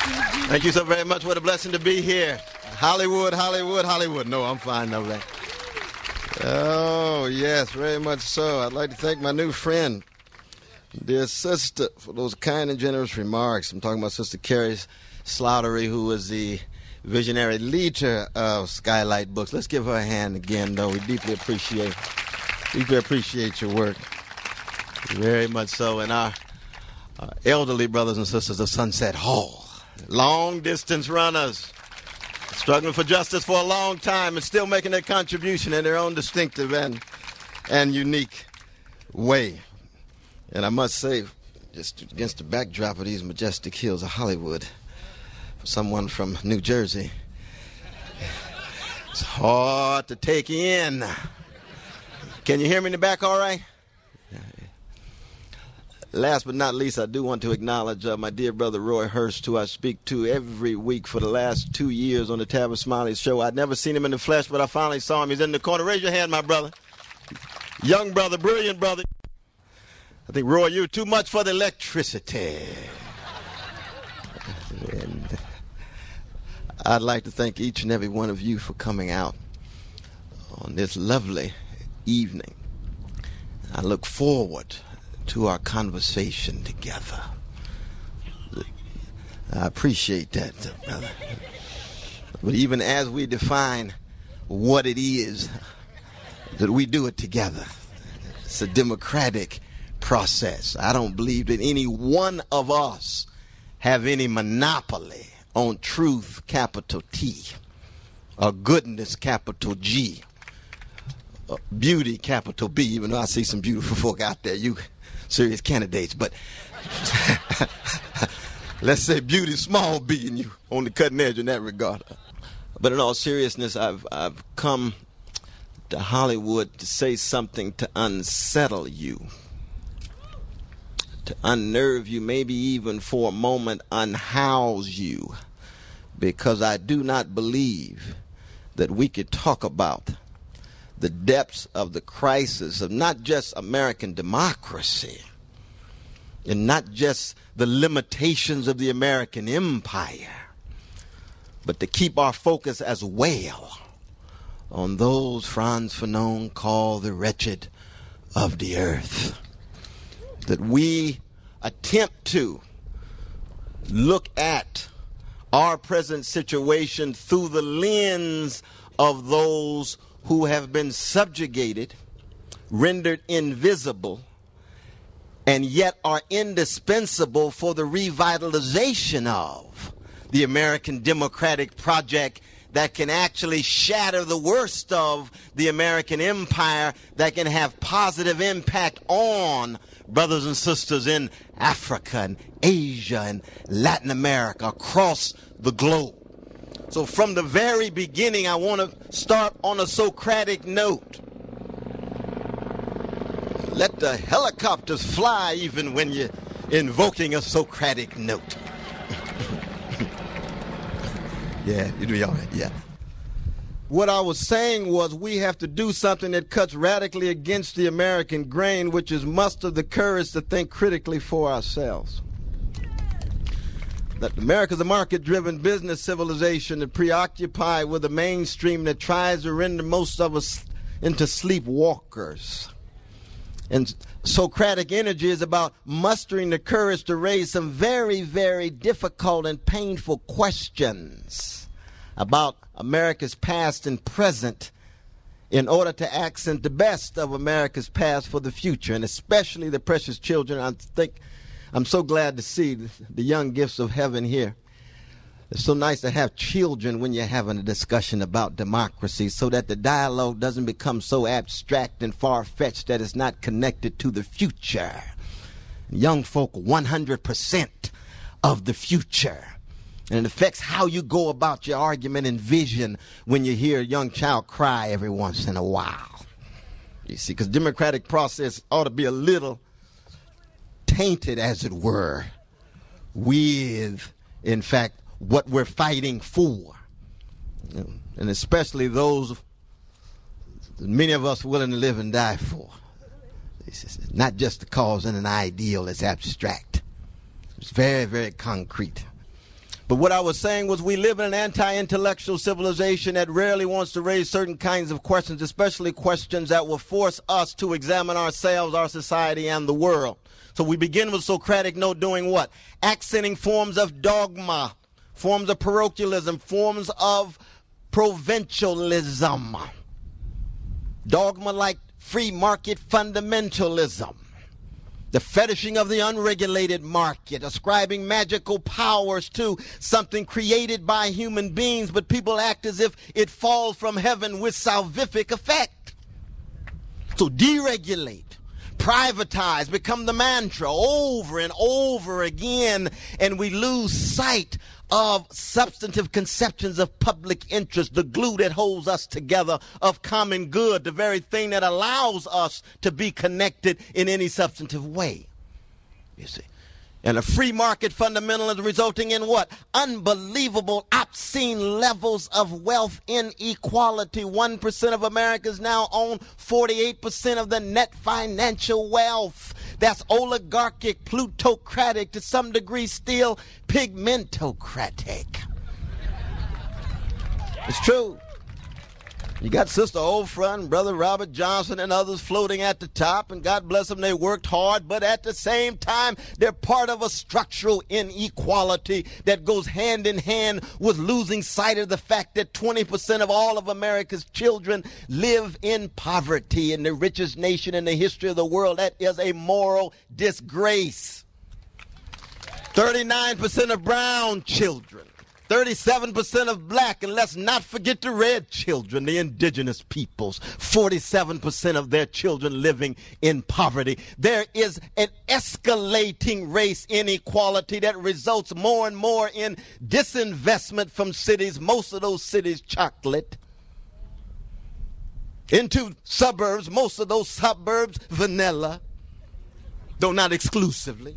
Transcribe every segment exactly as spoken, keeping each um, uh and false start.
Thank you so very much. What a blessing to be here. Hollywood, Hollywood, Hollywood. No, I'm fine, no, man. Oh, yes, very much so. I'd like to thank my new friend, dear sister, for those kind and generous remarks. I'm talking about Sister Carrie Sloudery, who is the visionary leader of Skylight Books. Let's give her a hand again, though. We deeply appreciate, deeply appreciate your work. Very much so. And our, our elderly brothers and sisters of Sunset Hall, long-distance runners, struggling for justice for a long time and still making their contribution in their own distinctive and and unique way. And I must say, just against the backdrop of these majestic hills of Hollywood, for someone from New Jersey, it's hard to take in. Can you hear me in the back all right? Last but not least, I do want to acknowledge uh, my dear brother Roy Hurst, who I speak to every week for the last two years on the Tabitha Smiley Show. I'd never seen him in the flesh, but I finally saw him. He's in the corner. Raise your hand, my brother. Young brother, brilliant brother. I think, Roy, you're too much for the electricity. And I'd like to thank each and every one of you for coming out on this lovely evening. I look forward to our conversation together. I appreciate that, brother. But even as we define what it is, that we do it together. It's a democratic process. I don't believe that any one of us have any monopoly on truth, capital T, or goodness, capital G, or beauty, capital B, even though I see some beautiful folk out there. You serious candidates, but let's say beauty, small b, and you on the cutting edge in that regard. But in all seriousness, I've I've come to Hollywood to say something to unsettle you, to unnerve you, maybe even for a moment unhouse you, because I do not believe that we could talk about the depths of the crisis of not just American democracy and not just the limitations of the American empire, but to keep our focus as well on those Franz Fanon called the wretched of the earth. That we attempt to look at our present situation through the lens of those who have been subjugated, rendered invisible, and yet are indispensable for the revitalization of the American democratic project that can actually shatter the worst of the American empire, that can have positive impact on brothers and sisters in Africa and Asia and Latin America, across the globe. So from the very beginning, I want to start on a Socratic note. Let the helicopters fly even when you're invoking a Socratic note. Yeah, you'll be all right, yeah. What I was saying was we have to do something that cuts radically against the American grain, which is muster the courage to think critically for ourselves. That America's a market-driven business civilization that preoccupied with a mainstream that tries to render most of us into sleepwalkers. And Socratic energy is about mustering the courage to raise some very, very difficult and painful questions about America's past and present in order to accent the best of America's past for the future, and especially the precious children. I think I'm so glad to see the young gifts of heaven here. It's so nice to have children when you're having a discussion about democracy, so that the dialogue doesn't become so abstract and far-fetched that it's not connected to the future. Young folk, one hundred percent of the future. And it affects how you go about your argument and vision when you hear a young child cry every once in a while. You see, because democratic process ought to be a little tainted, as it were, with, in fact, what we're fighting for. And especially those, many of us willing to live and die for. It's not just a cause and an ideal that's abstract. It's very, very concrete. But what I was saying was we live in an anti-intellectual civilization that rarely wants to raise certain kinds of questions, especially questions that will force us to examine ourselves, our society, and the world. So we begin with Socratic note doing what? Accenting forms of dogma, forms of parochialism, forms of provincialism. Dogma like free market fundamentalism. The fetishing of the unregulated market, ascribing magical powers to something created by human beings, but people act as if it falls from heaven with salvific effect. So deregulate, privatize, become the mantra over and over again, and we lose sight of substantive conceptions of public interest, the glue that holds us together, of common good, the very thing that allows us to be connected in any substantive way. You see. And a free market fundamentalism resulting in what? Unbelievable, obscene levels of wealth inequality. one percent of Americans now own forty-eight percent of the net financial wealth. That's oligarchic, plutocratic, to some degree still pigmentocratic. It's true. You got Sister Oprah and Brother Robert Johnson and others floating at the top, and God bless them, they worked hard, but at the same time, they're part of a structural inequality that goes hand in hand with losing sight of the fact that twenty percent of all of America's children live in poverty in the richest nation in the history of the world. That is a moral disgrace. thirty-nine percent of brown children, thirty-seven percent of black, and let's not forget the red children, the indigenous peoples, forty-seven percent of their children living in poverty. There is an escalating race inequality that results more and more in disinvestment from cities, most of those cities chocolate, into suburbs, most of those suburbs vanilla, though not exclusively.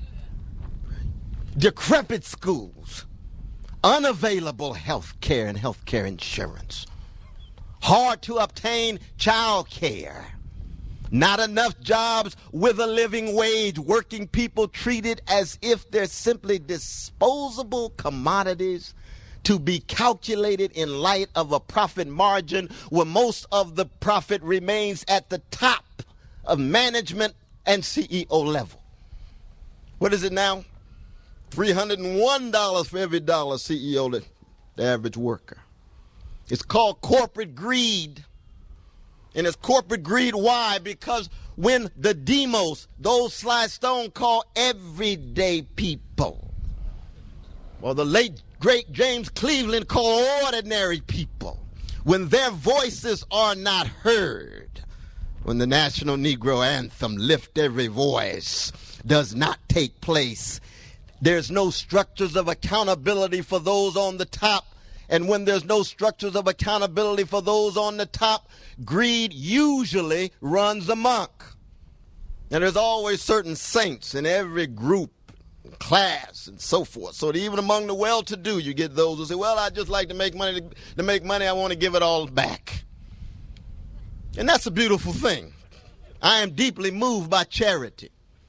Decrepit schools, unavailable health care and health care insurance, hard to obtain child care, not enough jobs with a living wage, working people treated as if they're simply disposable commodities to be calculated in light of a profit margin where most of the profit remains at the top of management and C E O level. What is it now? three hundred one dollars for every dollar C E O, the average worker. It's called corporate greed. And it's corporate greed, why? Because when the demos, those Sly Stone call everyday people, or the late great James Cleveland called ordinary people, when their voices are not heard, when the National Negro Anthem, Lift Every Voice, does not take place, there's no structures of accountability for those on the top. And when there's no structures of accountability for those on the top, greed usually runs amok. And there's always certain saints in every group, class, and so forth. So that even among the well-to-do, you get those who say, well, I just like to make money. To, to make money, I want to give it all back. And that's a beautiful thing. I am deeply moved by charity.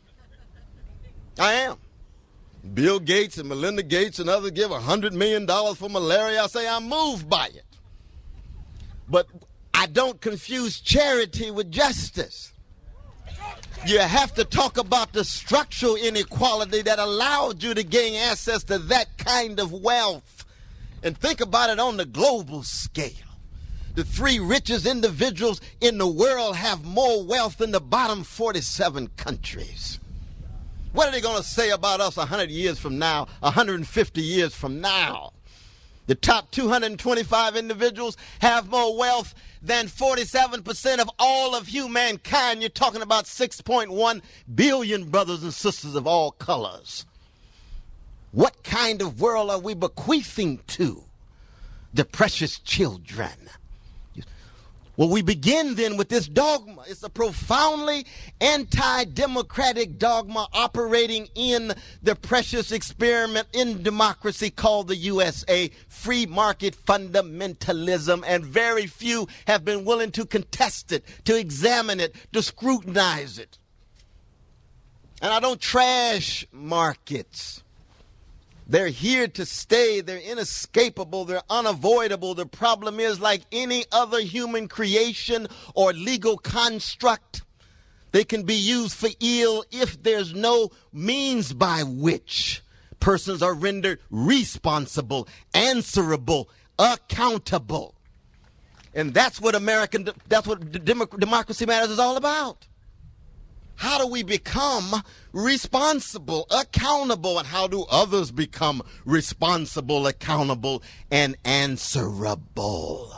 I am. Bill Gates and Melinda Gates and others give one hundred million dollars for malaria. I say I'm moved by it. But I don't confuse charity with justice. You have to talk about the structural inequality that allowed you to gain access to that kind of wealth. And think about it on the global scale. The three richest individuals in the world have more wealth than the bottom forty-seven countries. What are they going to say about us one hundred years from now, one hundred fifty years from now? The top two hundred twenty-five individuals have more wealth than forty-seven percent of all of humankind. You're talking about six point one billion brothers and sisters of all colors. What kind of world are we bequeathing to the precious children? Well, we begin then with this dogma. It's a profoundly anti-democratic dogma operating in the precious experiment in democracy called the U S A, free market fundamentalism, and very few have been willing to contest it, to examine it, to scrutinize it. And I don't trash markets. They're here to stay. They're inescapable. They're unavoidable. The problem is, like any other human creation or legal construct, they can be used for ill if there's no means by which persons are rendered responsible, answerable, accountable. And that's what American, that's what Democ- Democracy Matters is all about. How do we become responsible, accountable, and how do others become responsible, accountable, and answerable?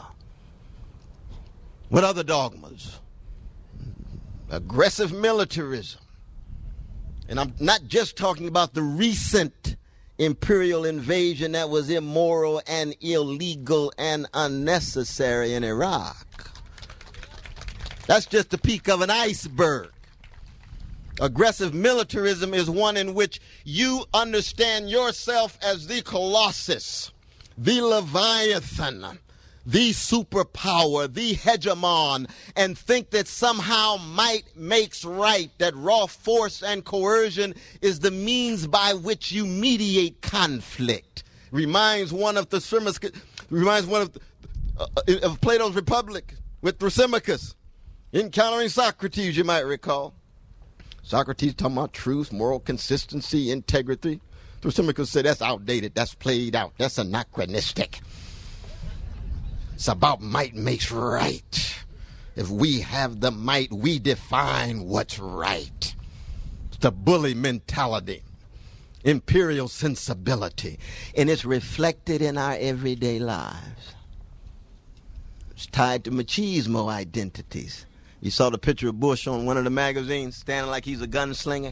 What other dogmas? Aggressive militarism. And I'm not just talking about the recent imperial invasion that was immoral and illegal and unnecessary in Iraq. That's just the peak of an iceberg. Aggressive militarism is one in which you understand yourself as the Colossus, the Leviathan, the superpower, the hegemon, and think that somehow might makes right, that raw force and coercion is the means by which you mediate conflict. Reminds one of the reminds one of, uh, of Plato's Republic with Thrasymachus, encountering Socrates, you might recall. Socrates talking about truth, moral consistency, integrity. Thrasymachus said that's outdated, that's played out, that's anachronistic. It's about might makes right. If we have the might, we define what's right. It's the bully mentality, imperial sensibility, and it's reflected in our everyday lives. It's tied to machismo identities. You saw the picture of Bush on one of the magazines, standing like he's a gunslinger.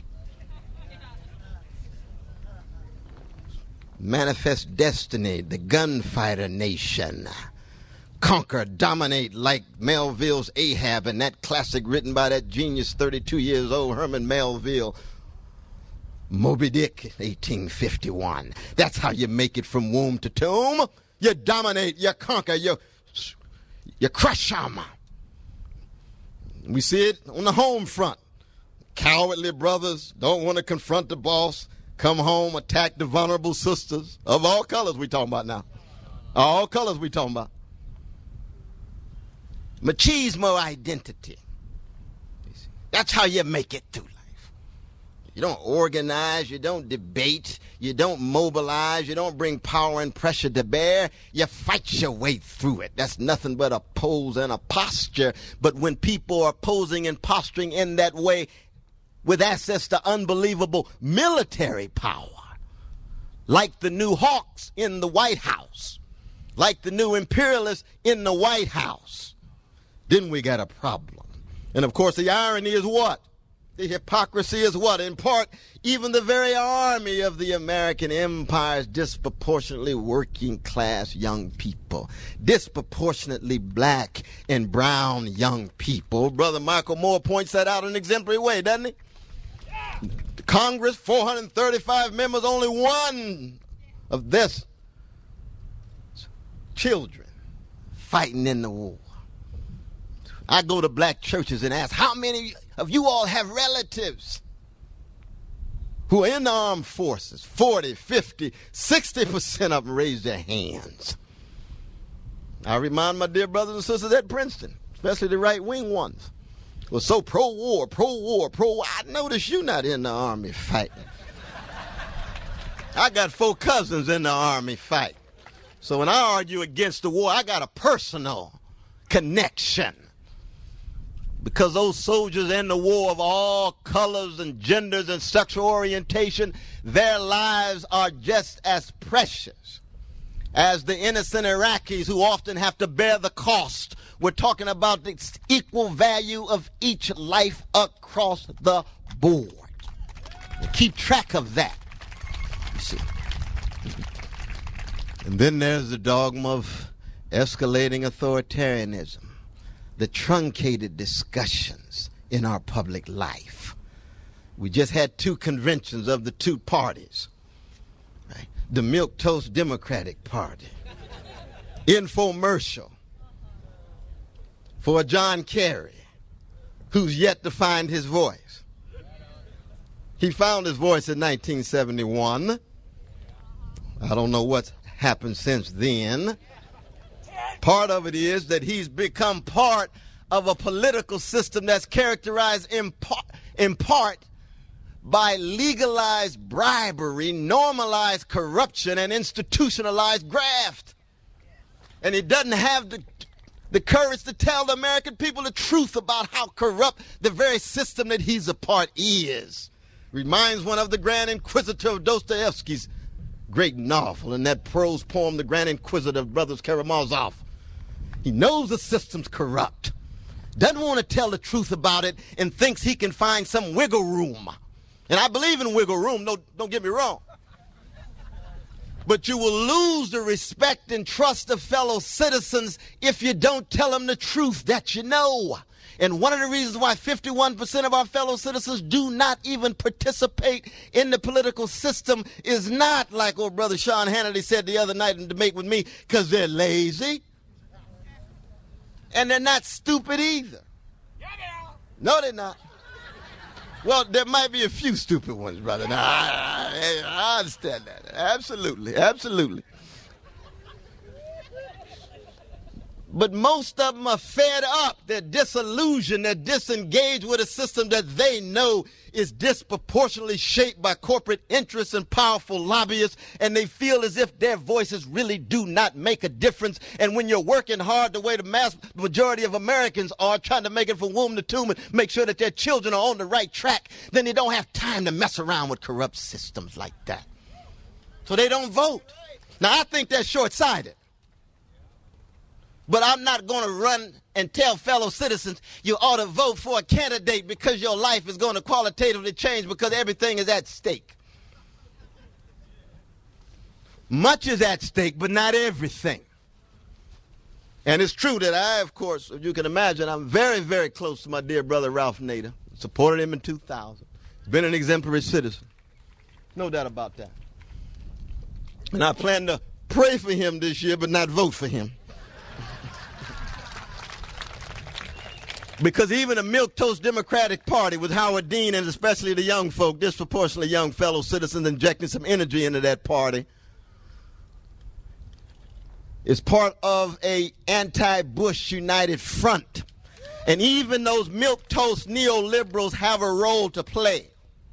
Manifest destiny, the gunfighter nation. Conquer, dominate like Melville's Ahab, and that classic written by that genius, thirty-two years old, Herman Melville. Moby Dick, eighteen fifty-one. That's how you make it from womb to tomb. You dominate, you conquer, you, you crush them. We see it on the home front. Cowardly brothers don't want to confront the boss, come home, attack the vulnerable sisters of all colors we talking about now. All colors we talking about. Machismo identity. That's how you make it through life. You don't organize, you don't debate, you don't mobilize, you don't bring power and pressure to bear. You fight your way through it. That's nothing but a pose and a posture. But when people are posing and posturing in that way with access to unbelievable military power, like the new hawks in the White House, like the new imperialists in the White House, then we got a problem. And of course the irony is what? The hypocrisy is what? In part, even the very army of the American empire is disproportionately working class young people, disproportionately black and brown young people. Brother Michael Moore points that out in an exemplary way, doesn't he? Congress, four hundred thirty-five members, only one of this children fighting in the war. I go to black churches and ask, how many of you all have relatives who are in the armed forces? forty, fifty, sixty percent of them raise their hands. I remind my dear brothers and sisters at Princeton, especially the right-wing ones, were so pro-war, pro-war, pro-war. I notice you not in the army fighting. I got four cousins in the army fighting. So when I argue against the war, I got a personal connection. Because those soldiers in the war of all colors and genders and sexual orientation, their lives are just as precious as the innocent Iraqis who often have to bear the cost. We're talking about the equal value of each life across the board. And keep track of that, you see. And then there's the dogma of escalating authoritarianism, the truncated discussions in our public life. We just had two conventions of the two parties, right? The Milquetoast Democratic Party, infomercial for John Kerry, who's yet to find his voice. He found his voice in nineteen seventy-one. I don't know what's happened since then. Part of it is that he's become part of a political system that's characterized in part, in part by legalized bribery, normalized corruption, and institutionalized graft. And he doesn't have the, the courage to tell the American people the truth about how corrupt the very system that he's a part is. Reminds one of the Grand Inquisitor of Dostoevsky's great novel, and that prose poem, The Grand Inquisitor of Brothers Karamazov. He knows the system's corrupt, doesn't want to tell the truth about it, and thinks he can find some wiggle room. And I believe in wiggle room, no, don't get me wrong. But you will lose the respect and trust of fellow citizens if you don't tell them the truth that you know. And one of the reasons why fifty-one percent of our fellow citizens do not even participate in the political system is not, like old brother Sean Hannity said the other night in debate with me, because they're lazy. And they're not stupid either. No, they're not. Well, there might be a few stupid ones, brother. Now, I, I understand that. Absolutely, absolutely. But most of them are fed up. They're disillusioned. They're disengaged with a system that they know is disproportionately shaped by corporate interests and powerful lobbyists, and they feel as if their voices really do not make a difference. And when you're working hard the way the mass majority of Americans are, trying to make it from womb to tomb and make sure that their children are on the right track, then they don't have time to mess around with corrupt systems like that. So they don't vote. Now, I think that's short-sighted. But I'm not going to run and tell fellow citizens you ought to vote for a candidate because your life is going to qualitatively change because everything is at stake. Much is at stake, but not everything. And it's true that I, of course, as you can imagine, I'm very, very close to my dear brother Ralph Nader. Supported him in two thousand. Been an exemplary citizen. No doubt about that. And I plan to pray for him this year, but not vote for him. Because even a milquetoast Democratic Party with Howard Dean and especially the young folk, disproportionately young fellow citizens injecting some energy into that party, is part of a anti-Bush united front. And even those milquetoast neoliberals have a role to play.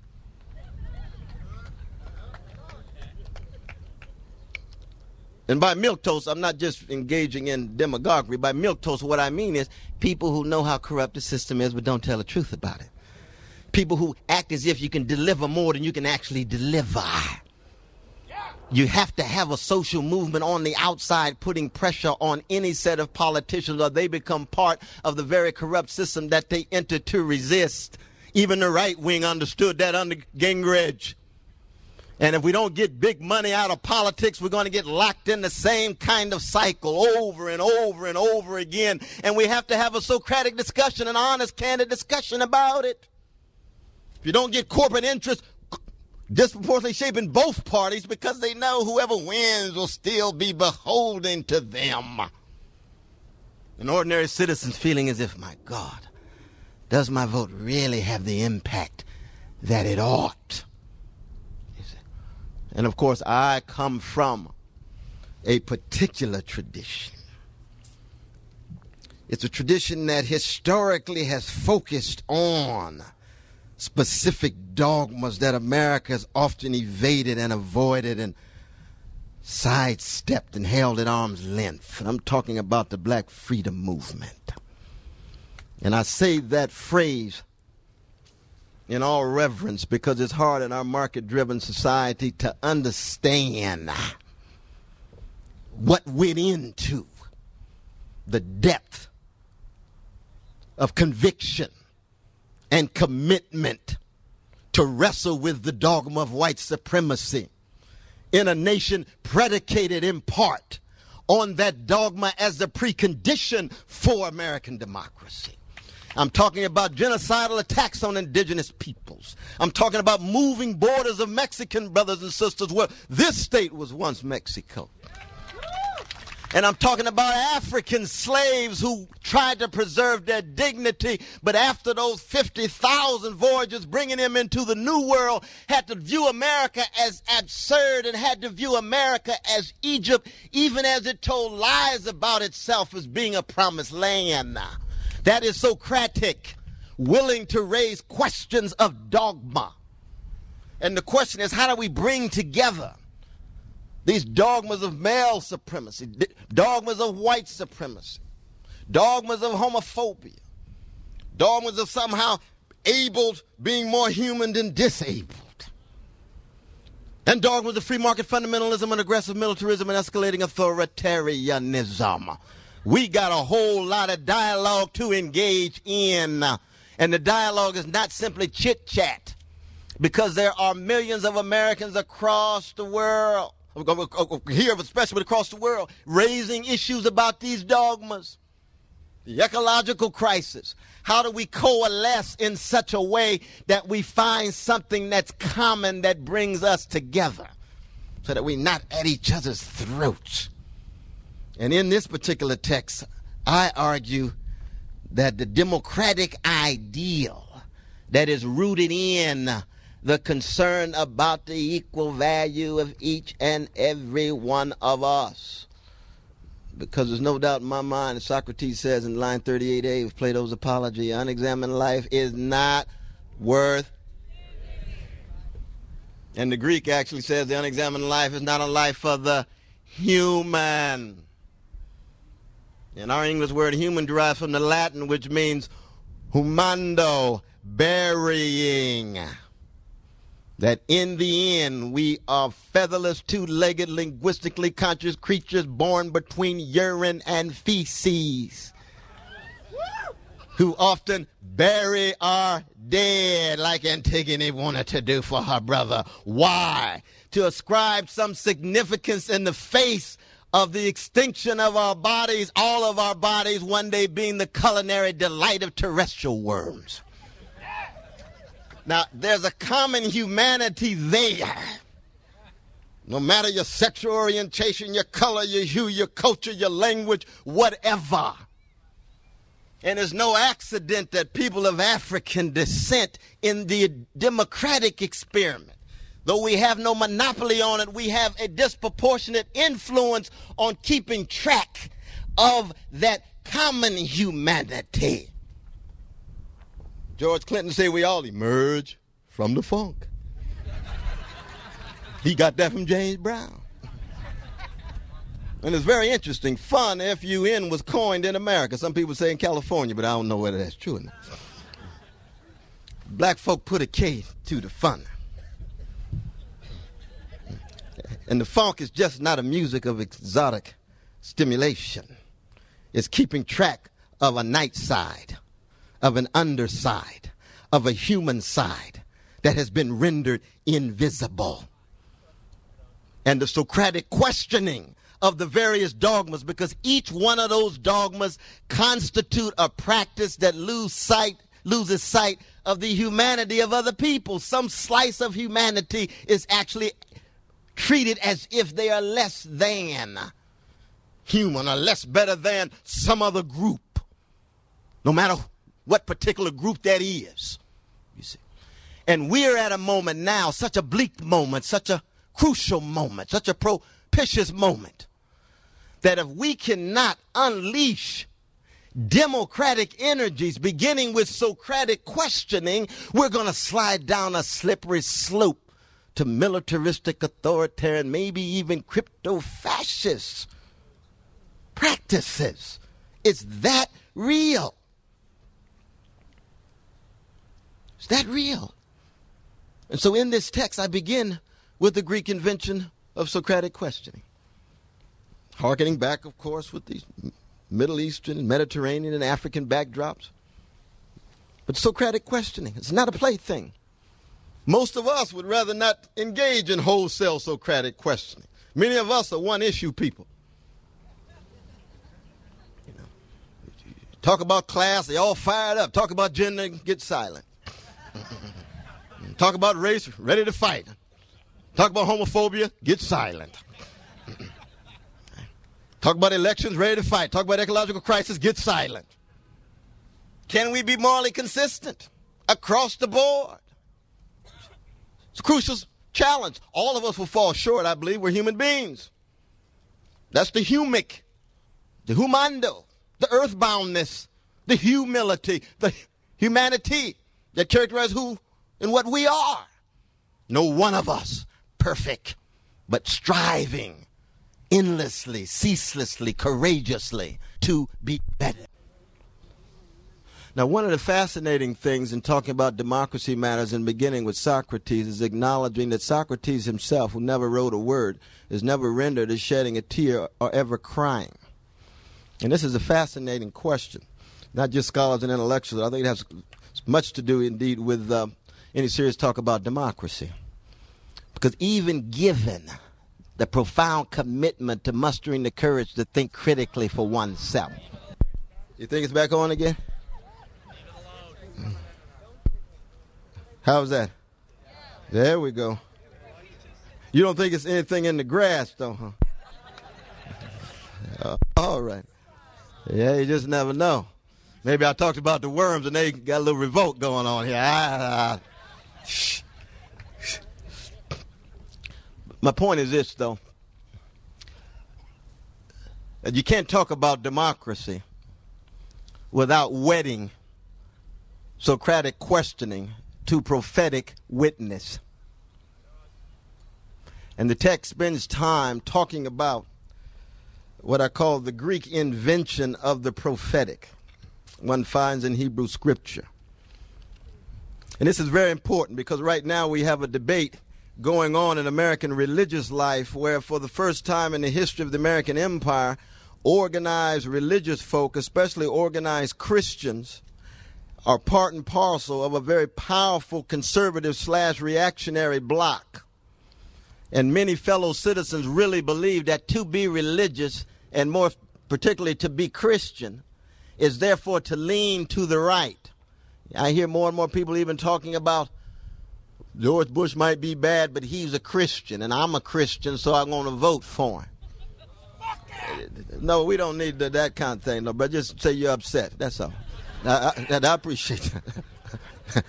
And by milquetoast, I'm not just engaging in demagoguery. By milquetoast, what I mean is people who know how corrupt the system is but don't tell the truth about it. People who act as if you can deliver more than you can actually deliver. You have to have a social movement on the outside putting pressure on any set of politicians, or they become part of the very corrupt system that they enter to resist. Even the right wing understood that under Gingrich. And if we don't get big money out of politics, we're going to get locked in the same kind of cycle over and over and over again. And we have to have a Socratic discussion, an honest, candid discussion about it. If you don't get corporate interests disproportionately shaping both parties because they know whoever wins will still be beholden to them. An ordinary citizen's feeling as if, my God, does my vote really have the impact that it ought? And of course, I come from a particular tradition. It's a tradition that historically has focused on specific dogmas that America has often evaded and avoided and sidestepped and held at arm's length. And I'm talking about the Black Freedom Movement. And I say that phrase in all reverence, because it's hard in our market-driven society to understand what went into the depth of conviction and commitment to wrestle with the dogma of white supremacy in a nation predicated in part on that dogma as the precondition for American democracy. I'm talking about genocidal attacks on indigenous peoples. I'm talking about moving borders of Mexican brothers and sisters where this state was once Mexico. And I'm talking about African slaves who tried to preserve their dignity, but after those fifty thousand voyages bringing them into the New World, had to view America as absurd and had to view America as Egypt, even as it told lies about itself as being a promised land. That is Socratic, willing to raise questions of dogma. And the question is, how do we bring together these dogmas of male supremacy, dogmas of white supremacy, dogmas of homophobia, dogmas of somehow abled being more human than disabled, and dogmas of free market fundamentalism and aggressive militarism and escalating authoritarianism? We got a whole lot of dialogue to engage in, and the dialogue is not simply chit-chat, because there are millions of Americans across the world, here especially across the world, raising issues about these dogmas. The ecological crisis. How do we coalesce in such a way that we find something that's common that brings us together so that we're not at each other's throats? And in this particular text, I argue that the democratic ideal that is rooted in the concern about the equal value of each and every one of us. Because there's no doubt in my mind, as Socrates says in line thirty-eight A of Plato's Apology, unexamined life is not worth. And the Greek actually says the unexamined life is not a life for the human. And our English word human derives from the Latin, which means humando, burying. That in the end, we are featherless, two-legged, linguistically conscious creatures born between urine and feces, who often bury our dead like Antigone wanted to do for her brother. Why? To ascribe some significance in the face of the extinction of our bodies, all of our bodies one day being the culinary delight of terrestrial worms. Now, there's a common humanity there. No matter your sexual orientation, your color, your hue, your culture, your language, whatever. And it's no accident that people of African descent in the democratic experiment, though we have no monopoly on it, we have a disproportionate influence on keeping track of that common humanity. George Clinton said we all emerge from the funk. He got that from James Brown. And it's very interesting. Fun, F U N, was coined in America. Some people say in California, but I don't know whether that's true or not. Black folk put a K to the fun. And the funk is just not a music of exotic stimulation. It's keeping track of a night side, of an underside, of a human side that has been rendered invisible. And the Socratic questioning of the various dogmas, because each one of those dogmas constitute a practice that lose sight, loses sight of the humanity of other people. Some slice of humanity is actually treated as if they are less than human or less better than some other group, no matter what particular group that is, you see. And we're at a moment now, such a bleak moment, such a crucial moment, such a propitious moment, that if we cannot unleash democratic energies, beginning with Socratic questioning, we're going to slide down a slippery slope to militaristic, authoritarian, maybe even crypto-fascist practices. It's that real. Is that real? And so in this text, I begin with the Greek invention of Socratic questioning. Harkening back, of course, with these Middle Eastern, Mediterranean, and African backdrops. But Socratic questioning, it's not a plaything. Most of us would rather not engage in wholesale Socratic questioning. Many of us are one-issue people. You know, talk about class, they all fired up. Talk about gender, get silent. Talk about race, ready to fight. Talk about homophobia, get silent. Talk about elections, ready to fight. Talk about ecological crisis, get silent. Can we be morally consistent across the board? It's a crucial challenge. All of us will fall short, I believe. We're human beings. That's the humic, the humando, the earthboundness, the humility, the humanity that characterize who and what we are. No one of us perfect, but striving endlessly, ceaselessly, courageously to be better. Now, one of the fascinating things in talking about democracy matters and beginning with Socrates is acknowledging that Socrates himself, who never wrote a word, is never rendered as shedding a tear or ever crying. And this is a fascinating question. Not just scholars and intellectuals. I think it has much to do, indeed, with uh, any serious talk about democracy. Because even given the profound commitment to mustering the courage to think critically for oneself. You think it's back on again? How's that? There we go. You don't think it's anything in the grass, though, huh? Uh, all right. Yeah, you just never know. Maybe I talked about the worms and they got a little revolt going on here. Ah, ah. My point is this, though. You can't talk about democracy without wedding Socratic questioning to prophetic witness. And the text spends time talking about what I call the Greek invention of the prophetic, one finds in Hebrew scripture. And this is very important because right now we have a debate going on in American religious life where for the first time in the history of the American empire, organized religious folk, especially organized Christians, are part and parcel of a very powerful conservative slash reactionary bloc. And many fellow citizens really believe that to be religious, and more particularly to be Christian, is therefore to lean to the right. I hear more and more people even talking about George Bush might be bad, but he's a Christian, and I'm a Christian, so I'm going to vote for him. No, we don't need that, that kind of thing, no, but just say you're upset. That's all. I, I, I appreciate that.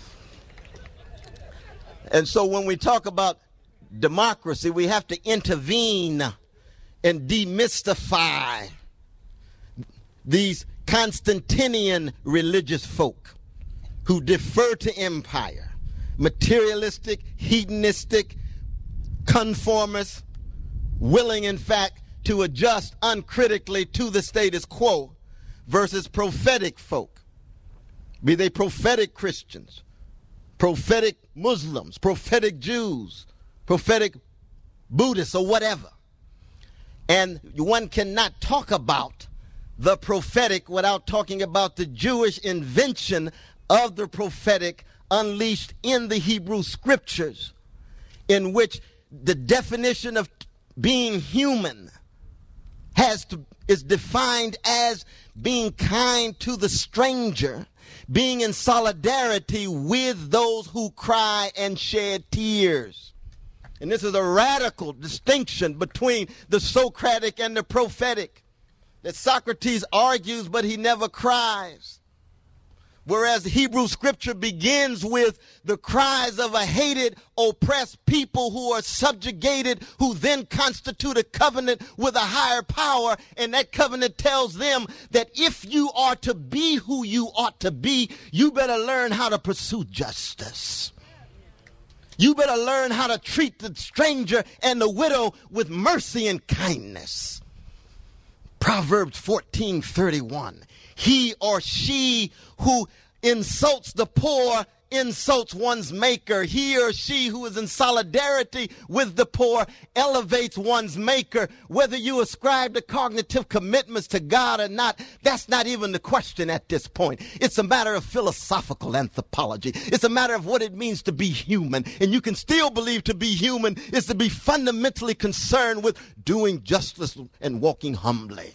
And so when we talk about democracy, we have to intervene and demystify these Constantinian religious folk who defer to empire. Materialistic, hedonistic, conformist, willing, in fact, to adjust uncritically to the status quo versus prophetic folk, be they prophetic Christians, prophetic Muslims, prophetic Jews, prophetic Buddhists, or whatever. And one cannot talk about the prophetic without talking about the Jewish invention of the prophetic unleashed in the Hebrew scriptures, in which the definition of being human has to is defined as being kind to the stranger, being in solidarity with those who cry and shed tears. And this is a radical distinction between the Socratic and the prophetic that Socrates argues, but he never cries. Whereas the Hebrew scripture begins with the cries of a hated, oppressed people who are subjugated, who then constitute a covenant with a higher power. And that covenant tells them that if you are to be who you ought to be, you better learn how to pursue justice. You better learn how to treat the stranger and the widow with mercy and kindness. Proverbs fourteen thirty-one. He or she who insults the poor insults one's maker. He or she who is in solidarity with the poor elevates one's maker. Whether you ascribe the cognitive commitments to God or not, that's not even the question at this point. It's a matter of philosophical anthropology. It's a matter of what it means to be human. And you can still believe to be human is to be fundamentally concerned with doing justice and walking humbly,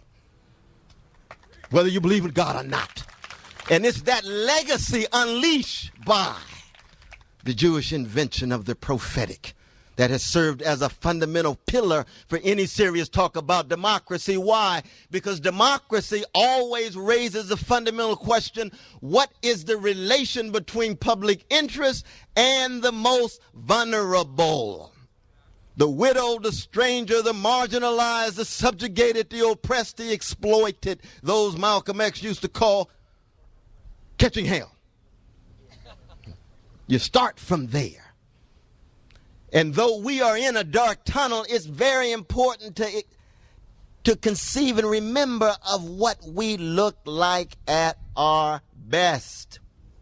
whether you believe in God or not. And it's that legacy unleashed by the Jewish invention of the prophetic that has served as a fundamental pillar for any serious talk about democracy. Why? Because democracy always raises the fundamental question, what is the relation between public interest and the most vulnerable? The widow, the stranger, the marginalized, the subjugated, the oppressed, the exploited, those Malcolm X used to call catching hell. You start from there. And though we are in a dark tunnel, it's very important to, to conceive and remember of what we look like at our best.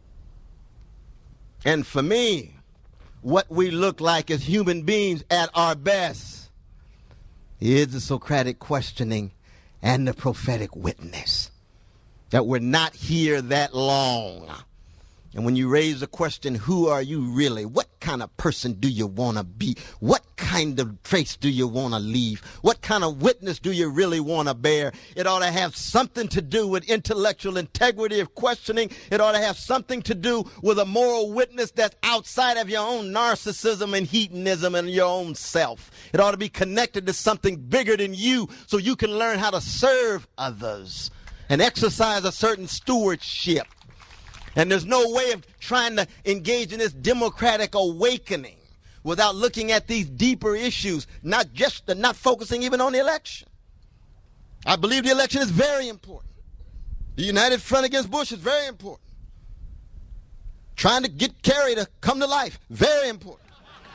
And for me, what we look like as human beings at our best is the Socratic questioning and the prophetic witness. That we're not here that long. And when you raise the question, who are you really? What kind of person do you want to be? What kind of traits do you want to leave? What kind of witness do you really want to bear? It ought to have something to do with intellectual integrity of questioning. It ought to have something to do with a moral witness that's outside of your own narcissism and hedonism and your own self. It ought to be connected to something bigger than you so you can learn how to serve others and exercise a certain stewardship. And there's no way of trying to engage in this democratic awakening without looking at these deeper issues, not just the, not focusing even on the election. I believe the election is very important. The United Front against Bush is very important. Trying to get Kerry to come to life, very important.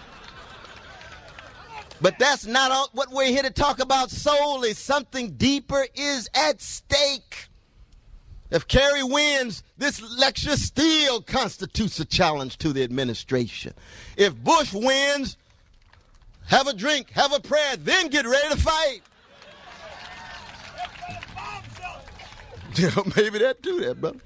But that's not all, what we're here to talk about solely. Something deeper is at stake. If Kerry wins, this election still constitutes a challenge to the administration. If Bush wins, have a drink, have a prayer, then get ready to fight. You know, maybe that too, that brother.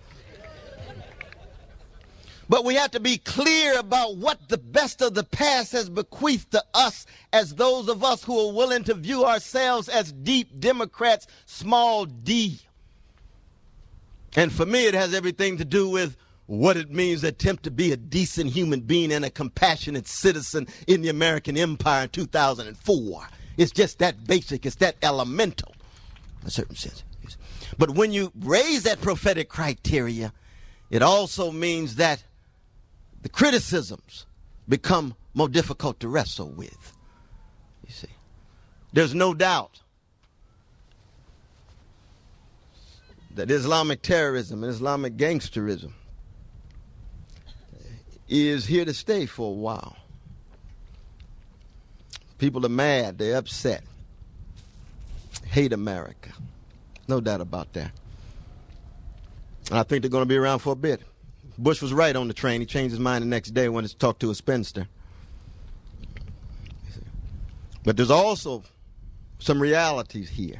But we have to be clear about what the best of the past has bequeathed to us as those of us who are willing to view ourselves as deep Democrats, small d. And for me, it has everything to do with what it means to attempt to be a decent human being and a compassionate citizen in the American empire in two thousand four. It's just that basic. It's that elemental in a certain sense. But when you raise that prophetic criteria, it also means that the criticisms become more difficult to wrestle with. You see, there's no doubt that Islamic terrorism and Islamic gangsterism is here to stay for a while. People are mad, they're upset, hate America. No doubt about that. And I think they're going to be around for a bit. Bush was right on the train. He changed his mind the next day when he talked to a spinster. But there's also some realities here.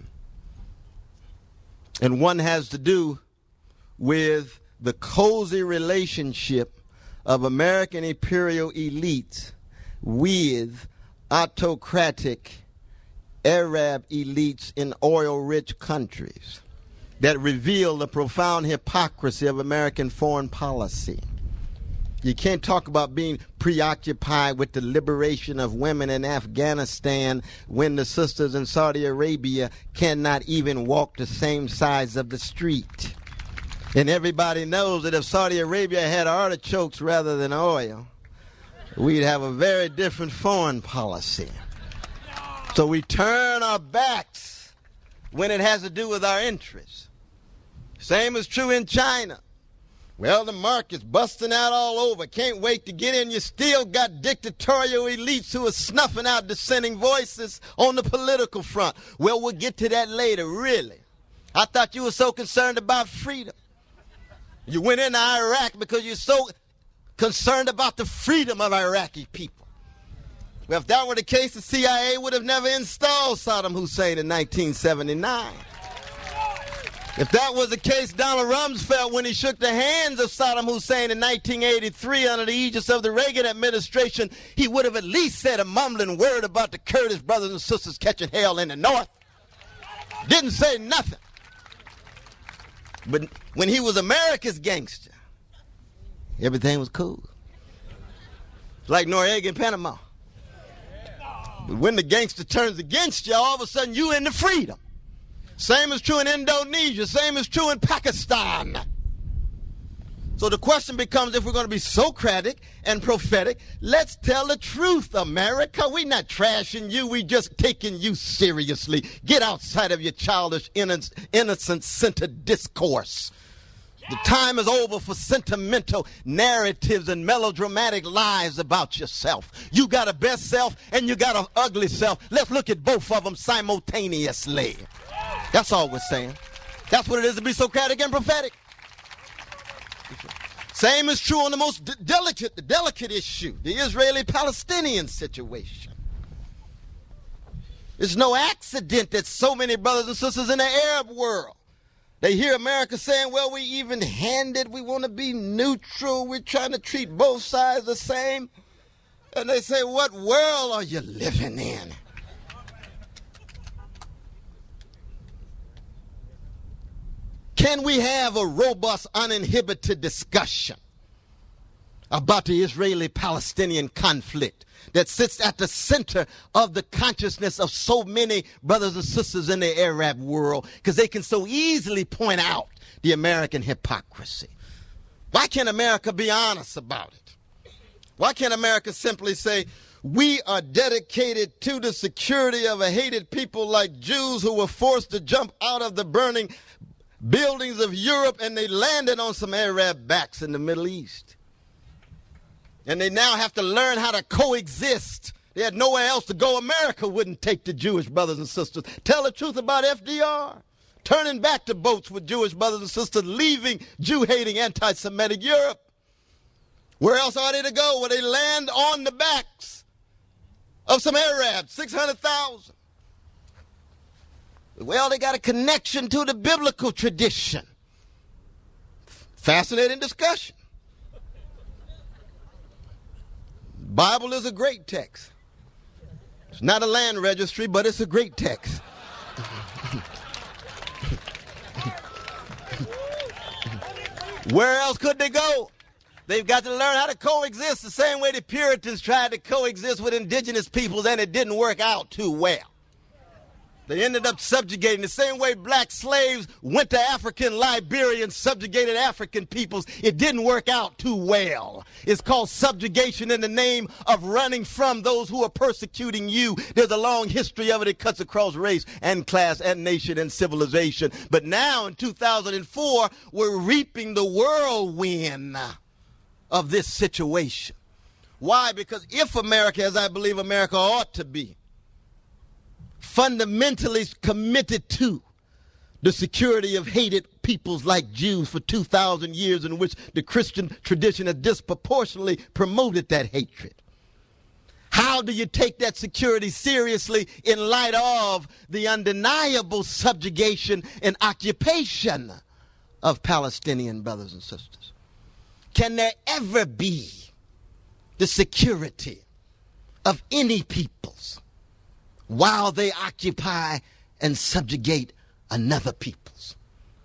And one has to do with the cozy relationship of American imperial elites with autocratic Arab elites in oil-rich countries that reveal the profound hypocrisy of American foreign policy. You can't talk about being preoccupied with the liberation of women in Afghanistan when the sisters in Saudi Arabia cannot even walk the same sides of the street. And everybody knows that if Saudi Arabia had artichokes rather than oil, we'd have a very different foreign policy. So we turn our backs when it has to do with our interests. Same is true in China. Well, the market's busting out all over. Can't wait to get in. You still got dictatorial elites who are snuffing out dissenting voices on the political front. Well, we'll get to that later, really. I thought you were so concerned about freedom. You went into Iraq because you're so concerned about the freedom of Iraqi people. Well, if that were the case, the C I A would have never installed Saddam Hussein in nineteen seventy-nine. If that was the case, Donald Rumsfeld, when he shook the hands of Saddam Hussein in nineteen eighty-three under the aegis of the Reagan administration, he would have at least said a mumbling word about the Kurdish brothers and sisters catching hell in the north. Didn't say nothing. But when he was America's gangster, everything was cool. It's like Noriega in Panama. When the gangster turns against you, all of a sudden you in the freedom. Same is true in Indonesia. Same is true in Pakistan. So the question becomes, if we're going to be Socratic and prophetic, let's tell the truth, America. We're not trashing you. We're just taking you seriously. Get outside of your childish, innocent-centered discourse. The time is over for sentimental narratives and melodramatic lies about yourself. You got a best self and you got an ugly self. Let's look at both of them simultaneously. That's all we're saying. That's what it is to be Socratic and prophetic. Same is true on the most d- delicate, the delicate issue, the Israeli-Palestinian situation. It's no accident that so many brothers and sisters in the Arab world, they hear America saying, well, we even-handed, we want to be neutral, we're trying to treat both sides the same. And they say, what world are you living in? Can we have a robust, uninhibited discussion about the Israeli-Palestinian conflict that sits at the center of the consciousness of so many brothers and sisters in the Arab world, because they can so easily point out the American hypocrisy? Why can't America be honest about it? Why can't America simply say, we are dedicated to the security of a hated people like Jews who were forced to jump out of the burning buildings of Europe, and they landed on some Arab backs in the Middle East. And they now have to learn how to coexist. They had nowhere else to go. America wouldn't take the Jewish brothers and sisters. Tell the truth about F D R. Turning back to boats with Jewish brothers and sisters, leaving Jew-hating anti-Semitic Europe. Where else are they to go? Where they land on the backs of some Arabs, six hundred thousand. Well, they got a connection to the biblical tradition. Fascinating discussion. Bible is a great text. It's not a land registry, but it's a great text. Where else could they go? They've got to learn how to coexist the same way the Puritans tried to coexist with indigenous peoples, and it didn't work out too well. They ended up subjugating the same way black slaves went to African Liberia and subjugated African peoples. It didn't work out too well. It's called subjugation in the name of running from those who are persecuting you. There's a long history of it. It cuts across race and class and nation and civilization. But now in two thousand four, we're reaping the whirlwind of this situation. Why? Because if America, as I believe America ought to be, fundamentally committed to the security of hated peoples like Jews for two thousand years, in which the Christian tradition has disproportionately promoted that hatred. How do you take that security seriously in light of the undeniable subjugation and occupation of Palestinian brothers and sisters? Can there ever be the security of any peoples while they occupy and subjugate another peoples?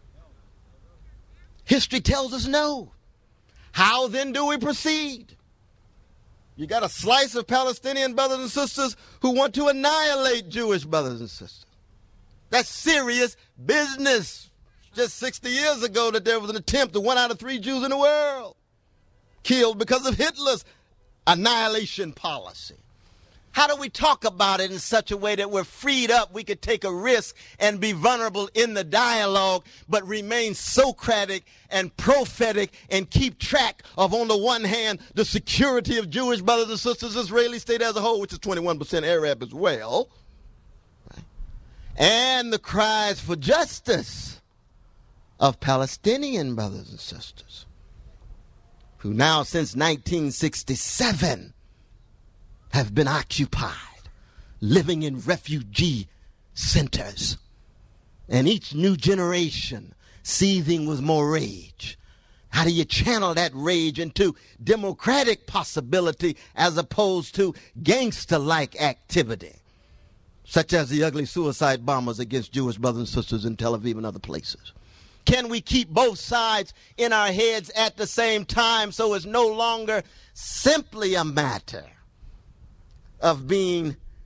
History tells us no. How then do we proceed? You got a slice of Palestinian brothers and sisters who want to annihilate Jewish brothers and sisters. That's serious business. Just sixty years ago that there was an attempt to one out of three Jews in the world killed because of Hitler's annihilation policy. How do we talk about it in such a way that we're freed up, we could take a risk and be vulnerable in the dialogue, but remain Socratic and prophetic and keep track of, on the one hand, the security of Jewish brothers and sisters, Israeli state as a whole, which is twenty-one percent Arab as well, right? And the cries for justice of Palestinian brothers and sisters, who now since nineteen sixty-seven have been occupied, living in refugee centers, and each new generation seething with more rage. How do you channel that rage into democratic possibility as opposed to gangster-like activity, such as the ugly suicide bombers against Jewish brothers and sisters in Tel Aviv and other places? Can we keep both sides in our heads at the same time so it's no longer simply a matter of being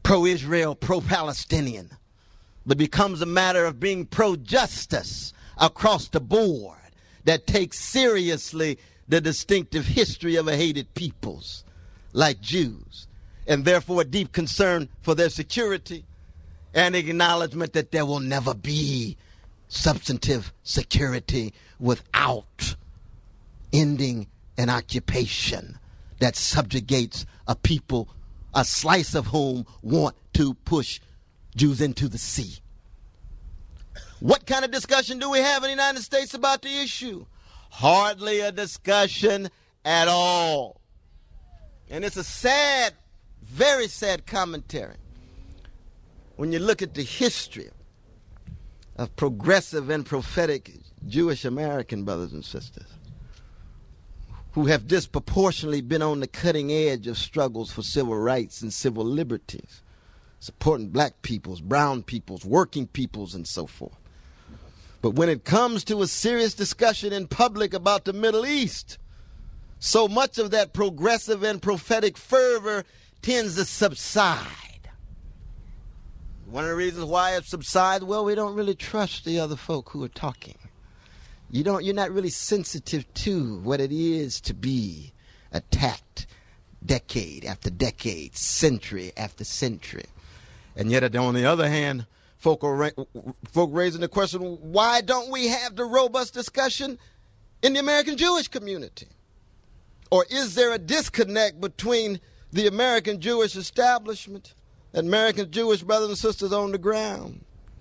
pro-Israel, pro-Palestinian, but becomes a matter of being pro-justice across the board that takes seriously the distinctive history of a hated peoples like Jews, and therefore a deep concern for their security and acknowledgement that there will never be substantive security without ending an occupation that subjugates a people, a slice of whom want to push Jews into the sea. What kind of discussion do we have in the United States about the issue? Hardly a discussion at all. And it's a sad, very sad commentary when you look at the history of progressive and prophetic Jewish American brothers and sisters who have disproportionately been on the cutting edge of struggles for civil rights and civil liberties, supporting black peoples, brown peoples, working peoples, and so forth. But when it comes to a serious discussion in public about the Middle East, so much of that progressive and prophetic fervor tends to subside. One of the reasons why it subsides, well, we don't really trust the other folk who are talking. You don't, you're not really sensitive to what it is to be attacked decade after decade, century after century. And yet, on the other hand, folk are ra- folk raising the question, why don't we have the robust discussion in the American Jewish community? Or is there a disconnect between the American Jewish establishment and American Jewish brothers and sisters on the ground?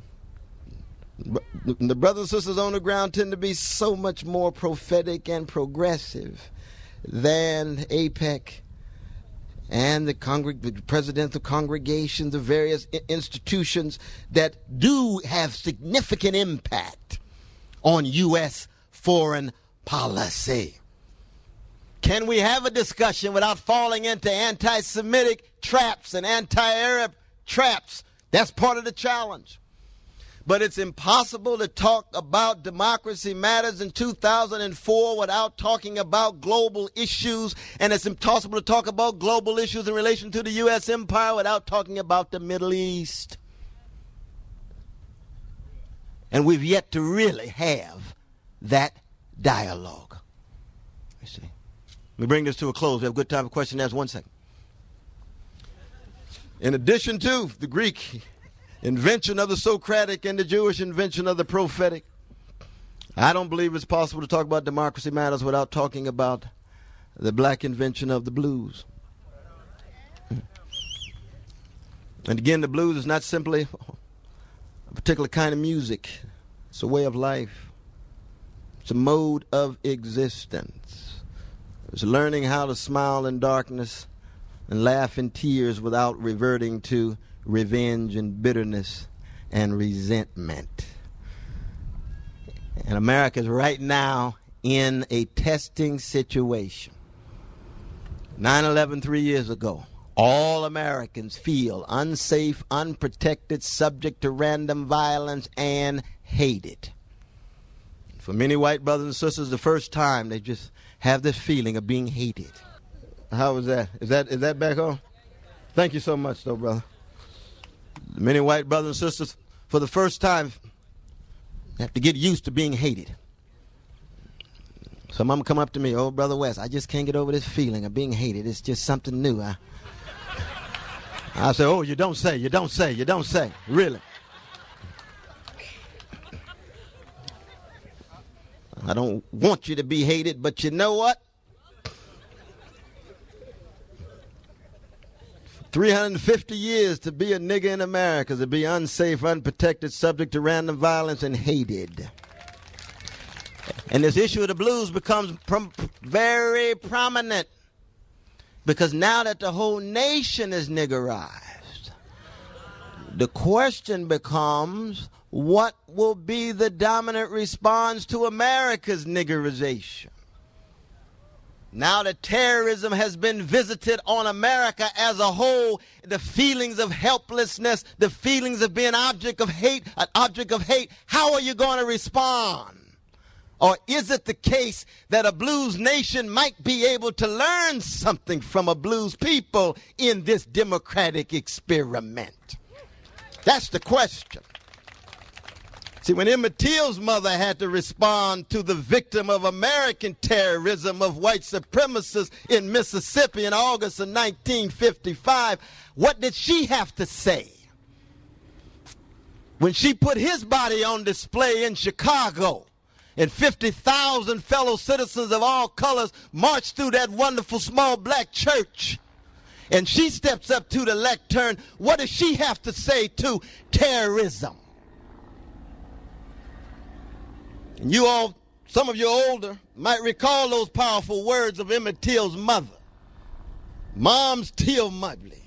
The brothers and sisters on the ground tend to be so much more prophetic and progressive than AIPAC and the, congreg- the presidential congregations, the various I- institutions that do have significant impact on U S foreign policy. Can we have a discussion without falling into anti-Semitic traps and anti-Arab traps? That's part of the challenge. But it's impossible to talk about democracy matters in two thousand four without talking about global issues. And it's impossible to talk about global issues in relation to the U S empire without talking about the Middle East. And we've yet to really have that dialogue. You see. Let me bring this to a close. We have a good time for question and answer. One second. In addition to the Greek invention of the Socratic and the Jewish invention of the prophetic, I don't believe it's possible to talk about democracy matters without talking about the black invention of the blues. And again, the blues is not simply a particular kind of music. It's a way of life. It's a mode of existence. It's learning how to smile in darkness and laugh in tears without reverting to revenge and bitterness and resentment. And America is right now in a testing situation. nine eleven, three years ago, all Americans feel unsafe, unprotected, subject to random violence, and hated. For many white brothers and sisters, the first time they just have this feeling of being hated. How was that? Is that is that back on? Thank you so much, though, brother. Many white brothers and sisters, for the first time, have to get used to being hated. Some of them come up to me, oh, Brother West, I just can't get over this feeling of being hated. It's just something new. I, I say, oh, you don't say, you don't say, you don't say. Really. I don't want you to be hated, but you know what? three hundred fifty years to be a nigger in America is to be unsafe, unprotected, subject to random violence, and hated. And this issue of the blues becomes prom- very prominent because now that the whole nation is niggerized, the question becomes, what will be the dominant response to America's niggerization? Now that terrorism has been visited on America as a whole, the feelings of helplessness, the feelings of being object of hate, an object of hate, how are you going to respond? Or is it the case that a blues nation might be able to learn something from a blues people in this democratic experiment? That's the question. See, when Emmett Till's mother had to respond to the victim of American terrorism of white supremacists in Mississippi in August of nineteen fifty-five, what did she have to say? When she put his body on display in Chicago, and fifty thousand fellow citizens of all colors marched through that wonderful small black church, and she steps up to the lectern, what does she have to say to terrorism? And you all, some of you older, might recall those powerful words of Emmett Till's mother, Moms Till Mobley.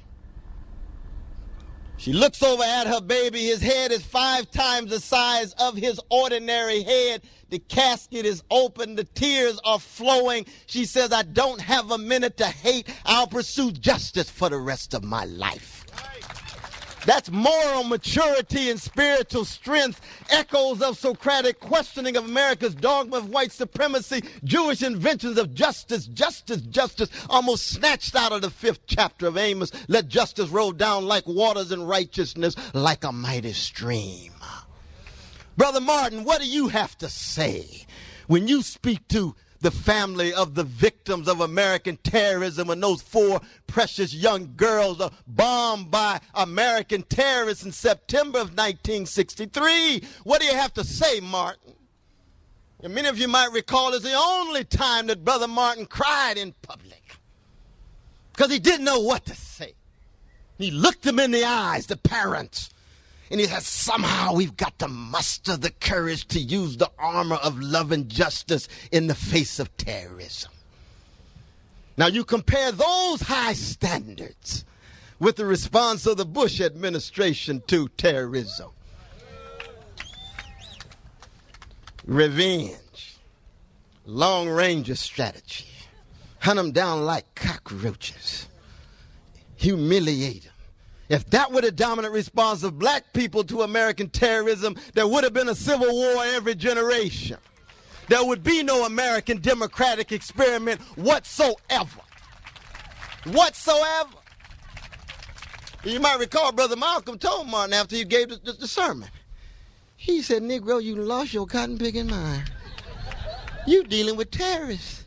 She looks over at her baby. His head is five times the size of his ordinary head. The casket is open. The tears are flowing. She says, I don't have a minute to hate. I'll pursue justice for the rest of my life. That's moral maturity and spiritual strength, echoes of Socratic questioning of America's dogma of white supremacy, Jewish inventions of justice, justice, justice, almost snatched out of the fifth chapter of Amos. Let justice roll down like waters and righteousness like a mighty stream. Brother Martin, what do you have to say when you speak to the family of the victims of American terrorism when those four precious young girls are bombed by American terrorists in September of nineteen sixty-three? What do you have to say, Martin? And many of you might recall it's the only time that Brother Martin cried in public because he didn't know what to say. He looked them in the eyes, the parents, and he said, somehow we've got to muster the courage to use the armor of love and justice in the face of terrorism. Now you compare those high standards with the response of the Bush administration to terrorism. Revenge, long-range strategy, hunt them down like cockroaches, humiliate them. If that were the dominant response of black people to American terrorism, there would have been a civil war every generation. There would be no American democratic experiment whatsoever. Whatsoever. You might recall Brother Malcolm told Martin after he gave the, the, the sermon. He said, Negro, you lost your cotton picking mind. You dealing with terrorists.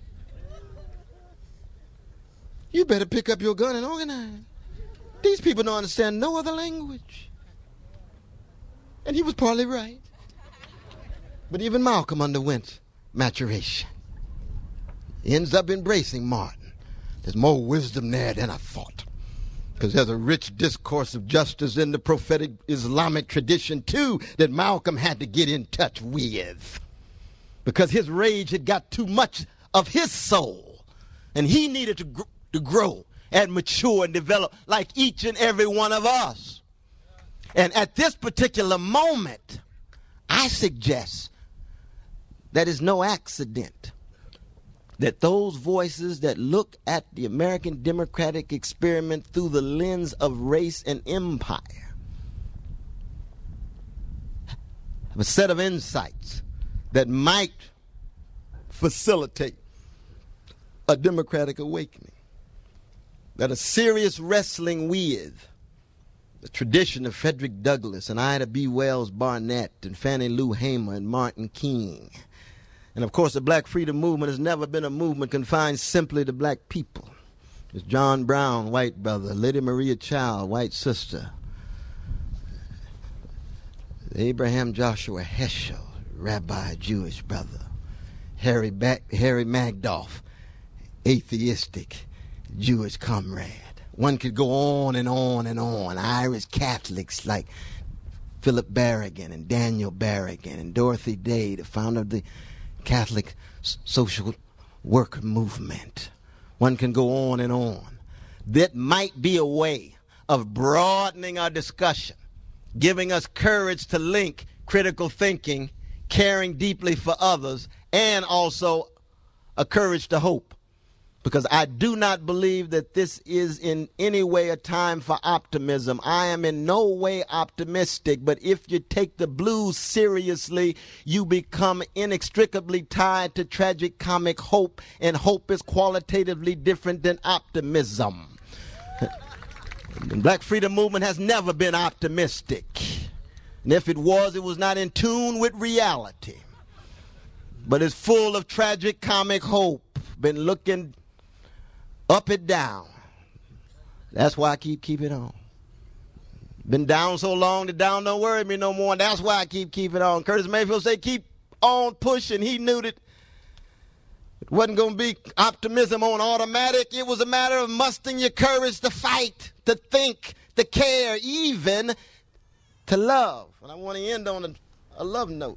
You better pick up your gun and organize. These people don't understand no other language. And he was partly right. But even Malcolm underwent maturation. He ends up embracing Martin. There's more wisdom there than I thought. Because there's a rich discourse of justice in the prophetic Islamic tradition, too, that Malcolm had to get in touch with. Because his rage had got too much of his soul. And he needed to, gr- to grow and mature and develop like each and every one of us. And at this particular moment, I suggest that it's no accident that those voices that look at the American democratic experiment through the lens of race and empire have a set of insights that might facilitate a democratic awakening. That a serious wrestling with the tradition of Frederick Douglass and Ida B. Wells Barnett and Fannie Lou Hamer and Martin King. And of course the black freedom movement has never been a movement confined simply to black people. It's John Brown, white brother, Lydia Maria Child, white sister, Abraham Joshua Heschel, rabbi, Jewish brother, Harry, ba- Harry Magdoff, atheistic Jewish comrade. One could go on and on and on. Irish Catholics like Philip Berrigan and Daniel Berrigan and Dorothy Day, the founder of the Catholic social work movement. One can go on and on. That might be a way of broadening our discussion, giving us courage to link critical thinking, caring deeply for others, and also a courage to hope because I do not believe that this is in any way a time for optimism. I am in no way optimistic, but if you take the blues seriously, you become inextricably tied to tragic comic hope, and hope is qualitatively different than optimism. The Black Freedom Movement has never been optimistic, and if it was, it was not in tune with reality, but it's full of tragic comic hope. Been looking up and down. That's why I keep keeping on. Been down so long, the down don't worry me no more. And that's why I keep keeping on. Curtis Mayfield said, keep on pushing. He knew that it wasn't going to be optimism on automatic. It was a matter of mustering your courage to fight, to think, to care, even to love. And I want to end on a, a love note.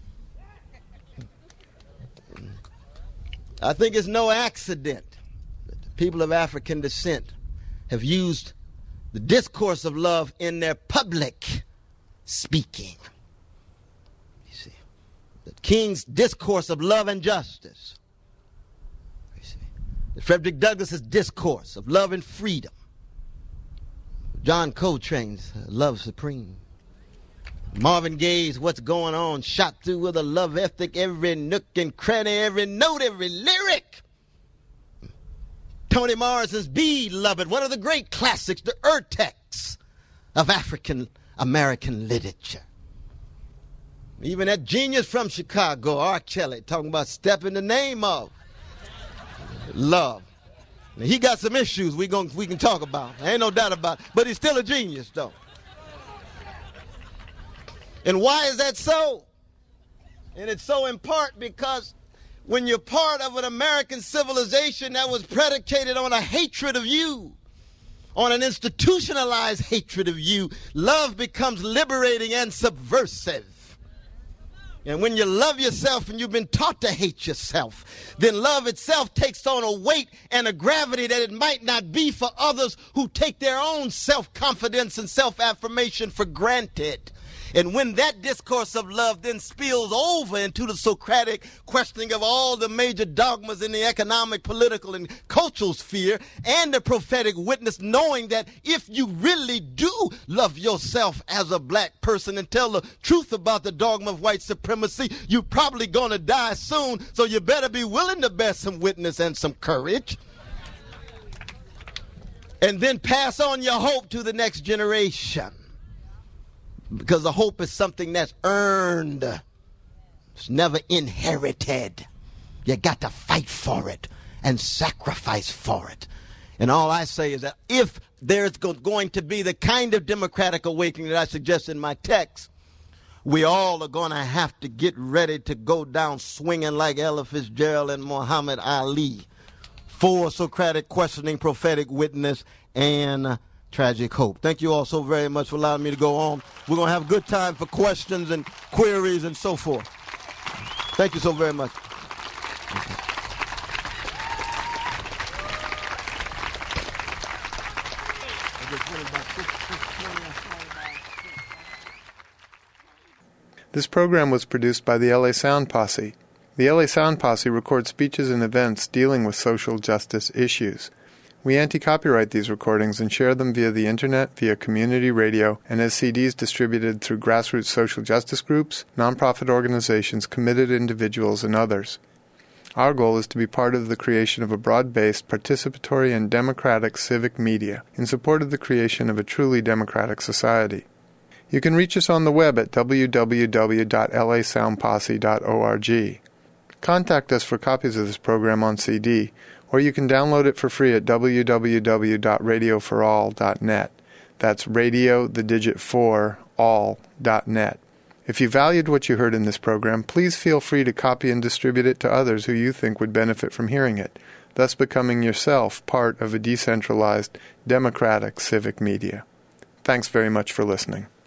I think it's no accident people of African descent have used the discourse of love in their public speaking. You see, the King's discourse of love and justice. You see, the Frederick Douglass's discourse of love and freedom. John Coltrane's uh, Love Supreme. Marvin Gaye's What's Going On, shot through with a love ethic, every nook and cranny, every note, every lyric. Toni Morrison's Beloved, one of the great classics, the Urtext of African American literature. Even that genius from Chicago, R. Kelly, talking about step in the name of love. Now, he got some issues we gon' we can talk about. Ain't no doubt about it. But he's still a genius, though. And why is that so? And it's so in part because when you're part of an American civilization that was predicated on a hatred of you, on an institutionalized hatred of you, love becomes liberating and subversive. And when you love yourself and you've been taught to hate yourself, then love itself takes on a weight and a gravity that it might not be for others who take their own self-confidence and self-affirmation for granted. And when that discourse of love then spills over into the Socratic questioning of all the major dogmas in the economic, political, and cultural sphere, and the prophetic witness, knowing that if you really do love yourself as a black person and tell the truth about the dogma of white supremacy, you're probably going to die soon, so you better be willing to bear some witness and some courage. And then pass on your hope to the next generation. Because the hope is something that's earned. It's never inherited. You got to fight for it and sacrifice for it. And all I say is that if there's going to be the kind of democratic awakening that I suggest in my text, we all are going to have to get ready to go down swinging like Ella Fitzgerald and Muhammad Ali. For Socratic questioning, prophetic witness, and tragic hope. Thank you all so very much for allowing me to go on. We're going to have a good time for questions and queries and so forth. Thank you so very much. This program was produced by the L A Sound Posse. The L A Sound Posse records speeches and events dealing with social justice issues. We anti-copyright these recordings and share them via the Internet, via community radio, and as C Ds distributed through grassroots social justice groups, nonprofit organizations, committed individuals, and others. Our goal is to be part of the creation of a broad-based, participatory, and democratic civic media in support of the creation of a truly democratic society. You can reach us on the web at w w w dot l a sound posse dot org. Contact us for copies of this program on C D, or you can download it for free at w w w dot radio for all dot net. That's radio, the digit four, all dot net. If you valued what you heard in this program, please feel free to copy and distribute it to others who you think would benefit from hearing it, thus becoming yourself part of a decentralized, democratic civic media. Thanks very much for listening.